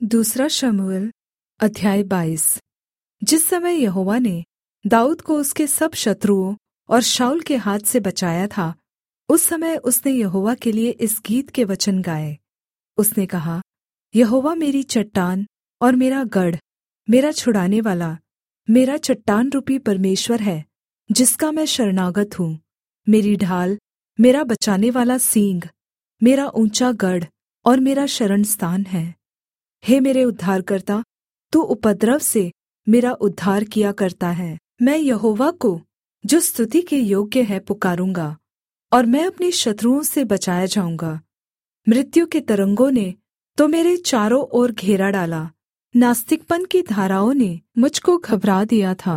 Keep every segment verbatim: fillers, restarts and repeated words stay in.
दूसरा शमूएल अध्याय बाईस। जिस समय यहोवा ने दाऊद को उसके सब शत्रुओं और शाऊल के हाथ से बचाया था, उस समय उसने यहोवा के लिए इस गीत के वचन गाए। उसने कहा, यहोवा मेरी चट्टान और मेरा गढ़, मेरा छुड़ानेवाला, मेरा चट्टान रूपी परमेश्वर है, जिसका मैं शरणागत हूँ। मेरी ढाल, मेरा बचानेवाला सींग, मेरा ऊँचा गढ़ और मेरा शरणस्थान है। हे मेरे उद्धारकर्ता, तू उपद्रव से मेरा उद्धार किया करता है। मैं यहोवा को, जो स्तुति के योग्य है, पुकारूँगा, और मैं अपने शत्रुओं से बचाया जाऊँगा। मृत्यु के तरंगों ने तो मेरे चारों ओर घेरा डाला, नास्तिकपन की धाराओं ने मुझको घबरा दिया था।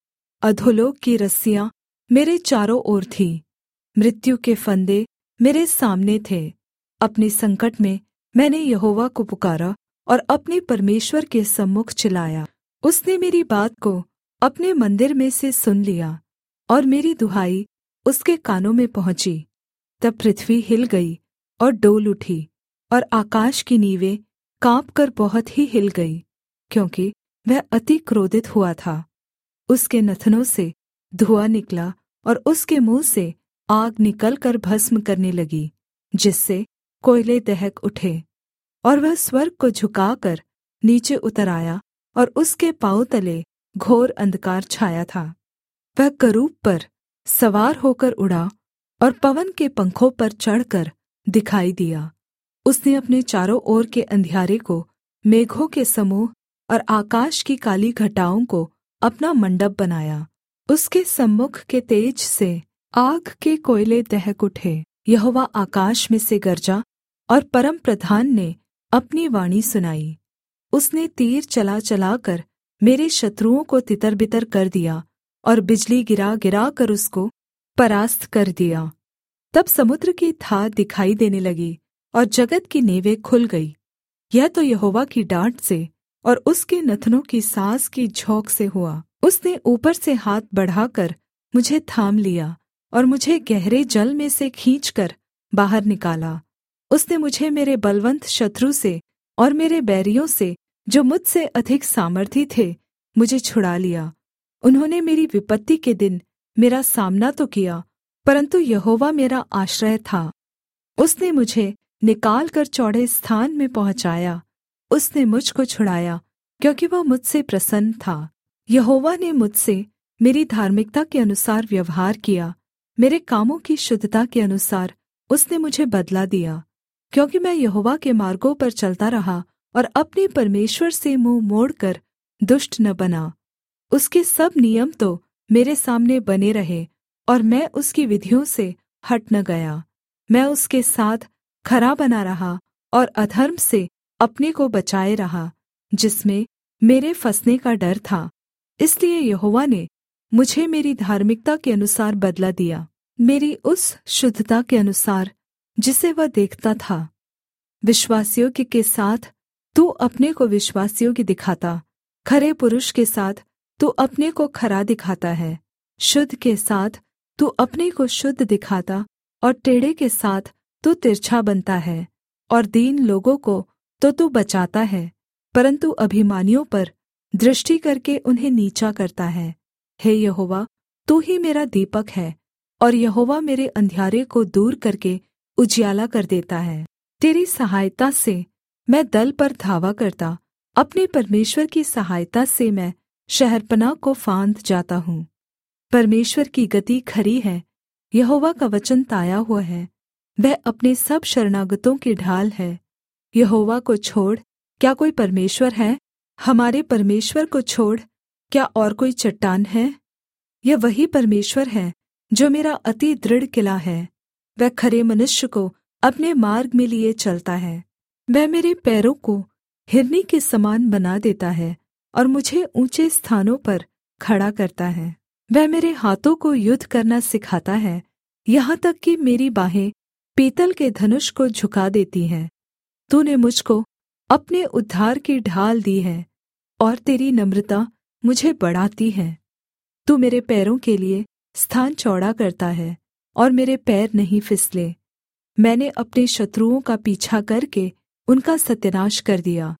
अधोलोक की रस्सियाँ मेरे चारों ओर थीं, मृत्यु के फंदे मेरे सामने थे। अपने संकट में मैंने यहोवा को पुकारा और अपने परमेश्वर के सम्मुख चिल्लाया। उसने मेरी बात को अपने मंदिर में से सुन लिया और मेरी दुहाई उसके कानों में पहुँची। तब पृथ्वी हिल गई और डोल उठी, और आकाश की नींवें काँपकर बहुत ही हिल गई, क्योंकि वह अति क्रोधित हुआ था। उसके नथनों से धुआँ निकला और उसके मुँह से आग निकलकर भस्म करने लगी, जिससे कोयले दहक उठे। और वह स्वर्ग को झुकाकर नीचे उतर आया, और उसके पाँव तले घोर अंधकार छाया था। वह करूब पर सवार होकर उड़ा और पवन के पंखों पर चढ़कर दिखाई दिया। उसने अपने चारों ओर के अंधियारे को मेघों के समूह और आकाश की काली घटाओं को अपना मंडप बनाया। उसके सम्मुख के तेज से आग के कोयले दहक उठे। यहोवा आकाश में से गरजा, और परमप्रधान ने अपनी वाणी सुनाई। उसने तीर चला चलाकर मेरे शत्रुओं को तितर-बितर कर दिया, और बिजली गिरा गिराकर उसको परास्त कर दिया। तब समुद्र की थाह दिखाई देने लगी, और जगत की नेवें खुल गई। यह तो यहोवा की डाँट से और उसके नथनों की साँस की झोंक से हुआ। उसने ऊपर से हाथ बढ़ाकर मुझे थाम लिया और मुझे गहरे जल में से खींचकर बाहर निकाला। उसने मुझे मेरे बलवन्त शत्रु से और मेरे बैरियों से, जो मुझसे अधिक सामर्थी थे, मुझे छुड़ा लिया। उन्होंने मेरी विपत्ति के दिन मेरा सामना तो किया, परन्तु यहोवा मेरा आश्रय था। उसने मुझे निकालकर चौड़े स्थान में पहुँचाया। उसने मुझको छुड़ाया, क्योंकि वह मुझसे प्रसन्न था। यहोवा ने मुझसे मेरी धार्मिकता के अनुसार व्यवहार किया, मेरे कामों की शुद्धता के अनुसार उसने मुझे बदला दिया। क्योंकि मैं यहोवा के मार्गों पर चलता रहा और अपने परमेश्वर से मुँह मोड़कर दुष्ट न बना। उसके सब नियम तो मेरे सामने बने रहे, और मैं उसकी विधियों से हट न गया। मैं उसके साथ खरा बना रहा और अधर्म से अपने को बचाए रहा, जिसमें मेरे फंसने का डर था। इसलिए यहोवा ने मुझे मेरी धार्मिकता के अनुसार बदला दिया, मेरी उस शुद्धता के अनुसार जिसे वह देखता था। विश्वासयोग्य के साथ तू अपने को विश्वासयोग्य दिखाता, खरे पुरुष के साथ तू अपने को खरा दिखाता है, शुद्ध के साथ तू अपने को शुद्ध दिखाता, और टेढ़े के साथ तू तिरछा बनता है। और दीन लोगों को तो तू बचाता है, परन्तु अभिमानियों पर दृष्टि करके उन्हें नीचा करता है। हे यहोवा, तू ही मेरा दीपक है, और यहोवा मेरे अंधियारे को दूर करके उजियाला कर देता है। तेरी सहायता से मैं दल पर धावा करता, अपने परमेश्वर की सहायता से मैं शहरपनाह को फांद जाता हूँ। परमेश्वर की गति खरी है, यहोवा का वचन ताया हुआ है, वह अपने सब शरणागतों की ढाल है। यहोवा को छोड़ क्या कोई परमेश्वर है? हमारे परमेश्वर को छोड़ क्या और कोई चट्टान है? यह वही परमेश्वर है जो मेरा अति दृढ़ किला है। वह खरे मनुष्य को अपने मार्ग में लिए चलता है। वह मेरे पैरों को हिरनी के समान बना देता है, और मुझे ऊंचे स्थानों पर खड़ा करता है। वह मेरे हाथों को युद्ध करना सिखाता है, यहाँ तक कि मेरी बाहें पीतल के धनुष को झुका देती हैं। तूने मुझको अपने उद्धार की ढाल दी है, और तेरी नम्रता मुझे बढ़ाती है। तू मेरे पैरों के लिए स्थान चौड़ा करता है, और मेरे पैर नहीं फिसले। मैंने अपने शत्रुओं का पीछा करके उनका सत्यानाश कर दिया,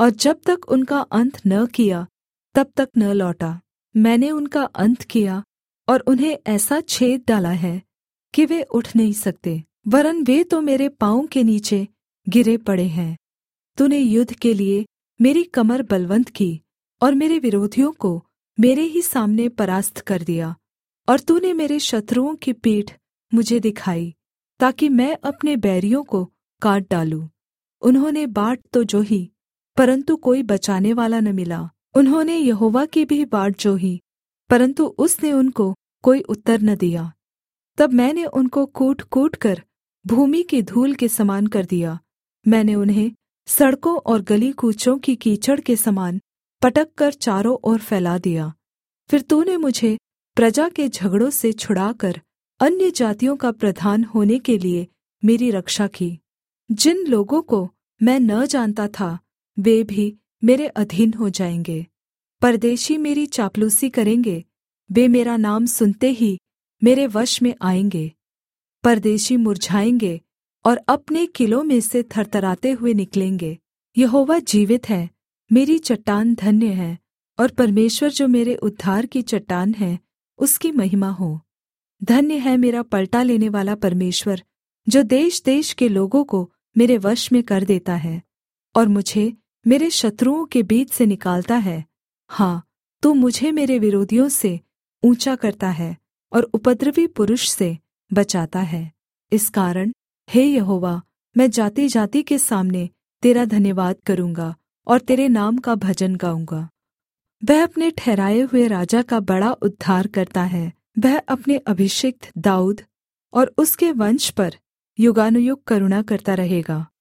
और जब तक उनका अंत न किया तब तक न लौटा। मैंने उनका अंत किया और उन्हें ऐसा छेद डाला है कि वे उठ नहीं सकते, वरन् वे तो मेरे पाँव के नीचे गिरे पड़े हैं। तूने युद्ध के लिए मेरी कमर बलवन्त की और मेरे विरोधियों को मेरे ही सामने परास्त कर दिया। और तूने मेरे शत्रुओं की पीठ मुझे दिखाई, ताकि मैं अपने बैरियों को काट डालूँ। उन्होंने बाट तो जोही, परन्तु कोई बचाने वाला न मिला। उन्होंने यहोवा की भी बाट जोही, परन्तु उसने उनको कोई उत्तर न दिया। तब मैंने उनको कूट कूट कर भूमि की धूल के समान कर दिया। मैंने उन्हें सड़कों और गली कूचों की कीचड़ के समान पटक कर चारों ओर फैला दिया। फिर तूने मुझे प्रजा के झगड़ों से छुड़ाकर अन्य जातियों का प्रधान होने के लिए मेरी रक्षा की। जिन लोगों को मैं न जानता था वे भी मेरे अधीन हो जाएंगे। परदेशी मेरी चापलूसी करेंगे, वे मेरा नाम सुनते ही मेरे वश में आएंगे। परदेशी मुरझाएंगे और अपने किलों में से थरथराते हुए निकलेंगे। यहोवा जीवित है, मेरी चट्टान धन्य है, और परमेश्वर जो मेरे उद्धार की चट्टान है उसकी महिमा हो। धन्य है मेरा पलटा लेने वाला परमेश्वर, जो देश देश के लोगों को मेरे वश में कर देता है और मुझे मेरे शत्रुओं के बीच से निकालता है। हाँ, तू मुझे मेरे विरोधियों से ऊँचा करता है और उपद्रवी पुरुष से बचाता है। इस कारण हे यहोवा, मैं जाति-जाति के सामने तेरा धन्यवाद करूँगा और तेरे नाम का भजन गाऊँगा। वह अपने ठहराए हुए राजा का बड़ा उद्धार करता है। वह अपने अभिषिक्त दाऊद और उसके वंश पर युगानुयुग करुणा करता रहेगा।